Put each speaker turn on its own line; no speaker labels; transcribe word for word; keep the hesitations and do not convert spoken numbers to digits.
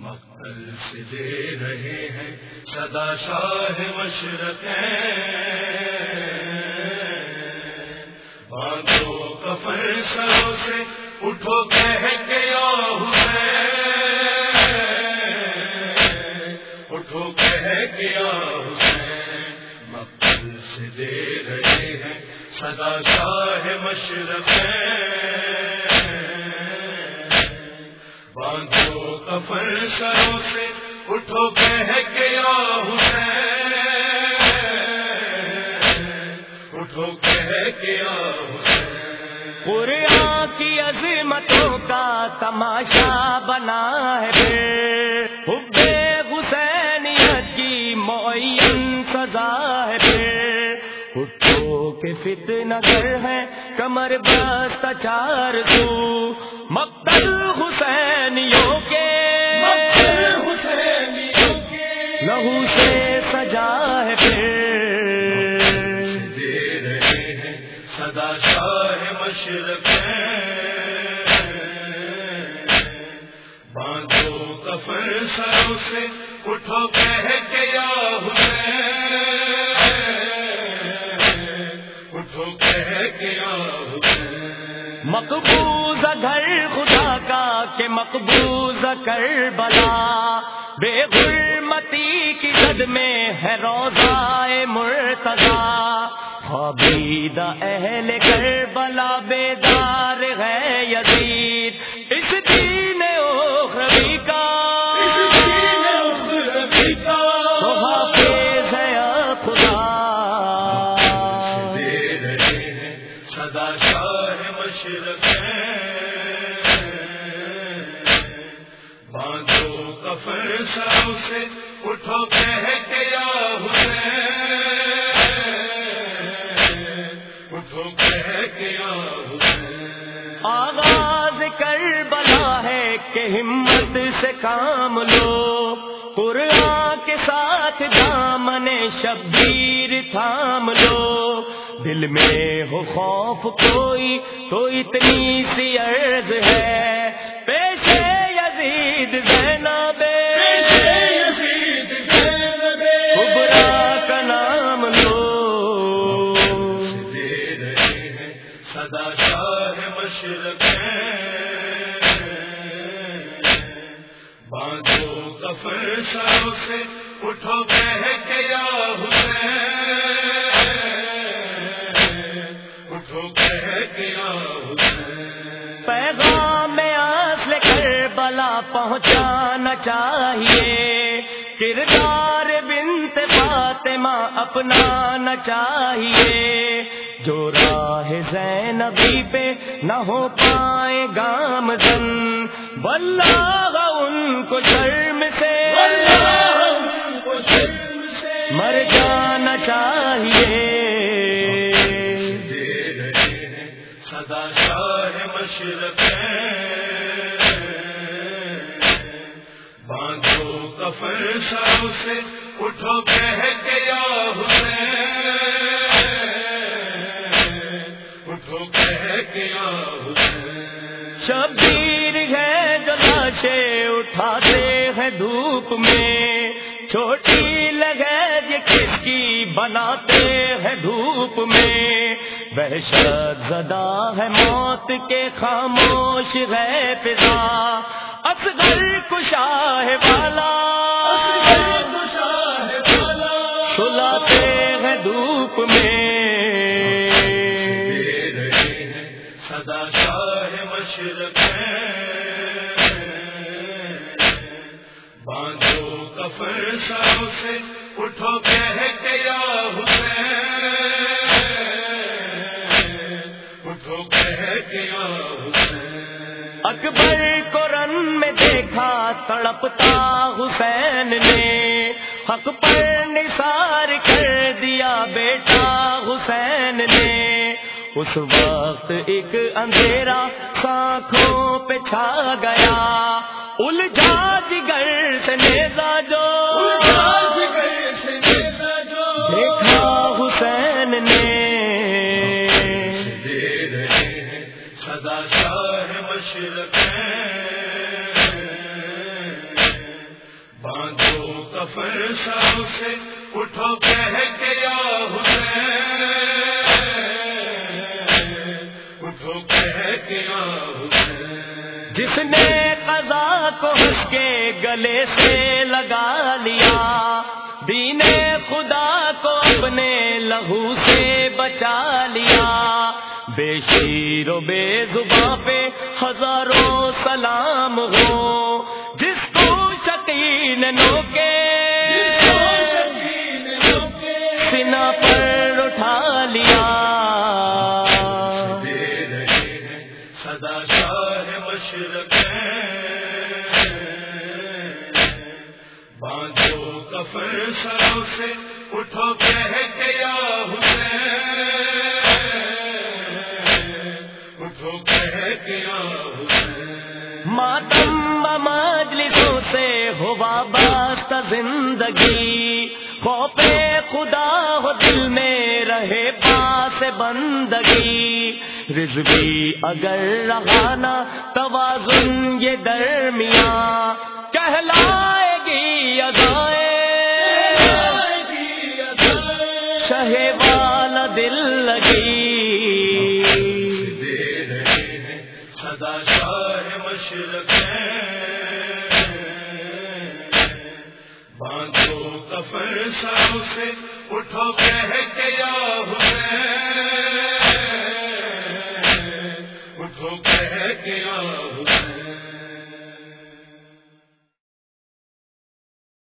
مقتل سے دے رہے ہیں صدا شاہ مشرق باندھو کفن سروں سے اٹھو کہہ کے یا حسین اٹھو کہہ کے یا حسین مقتل سے دے رہے ہیں صدا شاہ مشرق باندھو کفن سروں سے اٹھو کہہ کے یا حسین اٹھو کہہ کے یا حسین
قرآن کی عظمتوں کا تماشا بنا ہے پھر حب حسینیت کی معین سزا ہے پھر اٹھو کے فتنہ گر ہے کمر بست چار سو مقتل حسینیوں کے لہو سے سجا ہے پھر
دے رہے ہیں صدا شاہ مشرق باندھو کفن سروں سے اٹھو کہہ کے یا حسین اٹھو کہہ کے یا حسین
مقبوض گھر خدا کا کہ مقبوض کربلا بے حرمتی کی زد میں ہے روضہ مرتضی خوابیدہ اہل کربلا بیدار ہے یزید اس دین اخروی کا تو حافظ ہے خدا
دے رہے ہیں صدا شاہ مشرق باندھو کفن سروں سے اٹھو کہہ کے یا حسین اٹھو کہہ کے یا حسین
آغاز کربلا ہے کہ ہمت سے کام لو قرآن کے ساتھ دامن شبیر تھام لو دل میں ہو خوف کوئی تو اتنی سی عرض ہے پیش یزید زینب کبریٰ کا نام لو
دے رہے ہیں صدا شاہ مشرق باندھو کفن سروں سے اٹھو کہہ کے یا حسین اٹھو کہہ کے یا حسین
پیغام اصل کربلا پہنچانا چاہیے کردار بنت فاطمہ اپنانا چاہیے جو راہ زینبی پہ نہ ہو پائے گامزن واللہ ان کو شرم سے مر جانا چاہیے
دے رہے ہیں صدا شاہ مشرق باندھو کفن سروں سے اٹھو کہہ کے یا حسین اٹھو کہہ کے یا حسین
شبیر ہے جو لاشیں اٹھاتے ہیں دھوپ میں چھوٹی لگے یہ کس کی بناتے ہیں دھوپ میں وحشت زدہ ہے موت کے خاموش ہے فضا اصغر کشا ہے والا سلاتے ہیں دھوپ میں
دے رہے ہیں صدا شاہ مشرق باندھو کفن سروں سے اٹھو کہہ کے یا حسین اٹھو کہہ کے یا حسین
اکبر کو رن میں دیکھا تڑپتا حسین نے حق پر نثار کر دیا بیٹا حسین نے اس وقت ایک اندھیرا آنکھوں پہ چھا گیا الجھا جگر سے نیزا جو دیکھا حسین نے
دے رہے ہیں صدا شاہ مشرق
جس نے قضا کو ہنس کے گلے سے لگا لیا، دین خدا کو اپنے لہو سے بچا لیا، بے شیر و بے زباں پہ ہزاروں سلام ہو، جس کو شقی نے نوکے سینہ پر اٹھا لیا،
سدا شاہ مشرق باندھو کفن سروں سے اٹھو کہہ کے یا حسین، اٹھو کہہ کے یا حسین،
ماتم مجلسوں سے ہوا باست زندگی، خوف خدا ہو دل میں رہے پاس بندگی، رضوی اگر رہا نہ توازن یہ درمیاں، کہلائے گی ادائے شہ والا دل لگی،
دے رہے ہیں سدا شاہ مشرق باندھو کفن سروں سے اٹھو کہہ کے یا حسین،